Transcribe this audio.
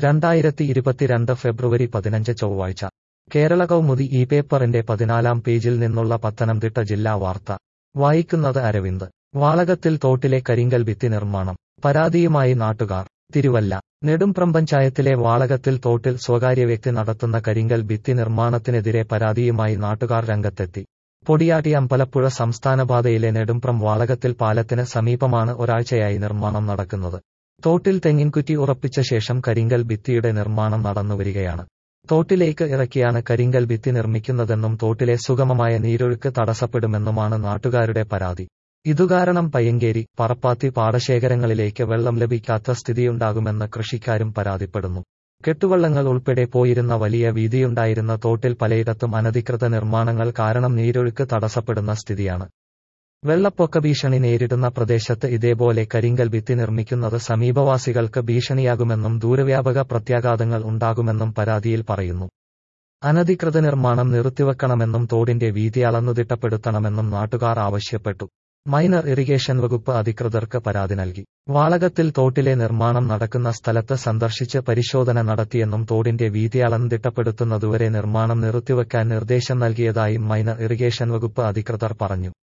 2022 ഫെബ്രുവരി 15 ചൊവ്വാഴ്ച കേരള കൗമുദി ഈ പേപ്പറിന്റെ 14-ാം പേജിൽ നിന്നുള്ള പത്തനംതിട്ട ജില്ലാ വാർത്ത വായിക്കുന്നത് അരവിന്ദ്. വാളകത്തിൽ തോട്ടിലെ കരിങ്കൽ ഭിത്തി നിർമ്മാണം പരാതിയുമായി നാട്ടുകാർ. തിരുവല്ല. നെടുംപ്രം പഞ്ചായത്തിലെ വാളകത്തിൽ തോട്ടിൽ സ്വകാര്യ വ്യക്തി നടത്തുന്ന കരിങ്കൽ ഭിത്തി നിർമ്മാണത്തിനെതിരെ പരാതിയുമായി നാട്ടുകാർ രംഗത്തെത്തി. പൊടിയാട്ടി അമ്പലപ്പുഴ സംസ്ഥാനപാതയിലെ നെടുംപ്രം വാളകത്തിൽ പാലത്തിന് സമീപമാണ് ഒരാഴ്ചയായി നിർമ്മാണം നടക്കുന്നത്. തോട്ടിൽ തെങ്ങിൻകുറ്റി ഉറപ്പിച്ച ശേഷം കരിങ്കൽ ഭിത്തിയുടെ നിർമ്മാണം നടന്നുവരികയാണ്. തോട്ടിലേക്ക് ഇറക്കിയാണ് കരിങ്കൽ ഭിത്തി നിർമ്മിക്കുന്നതെന്നും തോട്ടിലെ സുഗമമായ നീരൊഴുക്ക് തടസ്സപ്പെടുമെന്നുമാണ് നാട്ടുകാരുടെ പരാതി. ഇതുകാരണം പയ്യങ്കേരി, പറപ്പാത്തി പാടശേഖരങ്ങളിലേക്ക് വെള്ളം ലഭിക്കാത്ത സ്ഥിതിയുണ്ടാകുമെന്ന് കൃഷിക്കാരും പരാതിപ്പെടുന്നു. കെട്ടുവള്ളങ്ങൾ ഉൾപ്പെടെ പോയിരുന്ന വലിയ വീതിയുണ്ടായിരുന്ന തോട്ടിൽ പലയിടത്തും അനധികൃത നിർമ്മാണങ്ങൾ കാരണം നീരൊഴുക്ക് തടസ്സപ്പെടുന്ന സ്ഥിതിയാണ്. വെള്ളപ്പൊക്ക ഭീഷണി നേരിടുന്ന പ്രദേശത്ത് ഇതേപോലെ കരിങ്കൽ ഭിത്തി നിർമ്മിക്കുന്നത് സമീപവാസികൾക്ക് ഭീഷണിയാകുമെന്നും ദൂരവ്യാപക പ്രത്യാഘാതങ്ങൾ ഉണ്ടാകുമെന്നും പരാതിയിൽ പറയുന്നു. അനധികൃത നിർമ്മാണം നിർത്തിവെക്കണമെന്നും തോടിന്റെ വീതി അളന്നു തിട്ടപ്പെടുത്തണമെന്നും നാട്ടുകാർ ആവശ്യപ്പെട്ടു. മൈനർ ഇറിഗേഷൻ വകുപ്പ് അധികൃതർക്ക് പരാതി നൽകി. വാളകത്തിൽ തോട്ടിലെ നിർമ്മാണം നടക്കുന്ന സ്ഥലത്ത് സന്ദർശിച്ച് പരിശോധന നടത്തിയെന്നും തോടിന്റെ വീതി അളന്നു തിട്ടപ്പെടുത്തുന്നതുവരെ നിർമ്മാണം നിർത്തിവെക്കാൻ നിർദ്ദേശം നൽകിയതായും മൈനർ ഇറിഗേഷൻ വകുപ്പ് അധികൃതർ പറഞ്ഞു.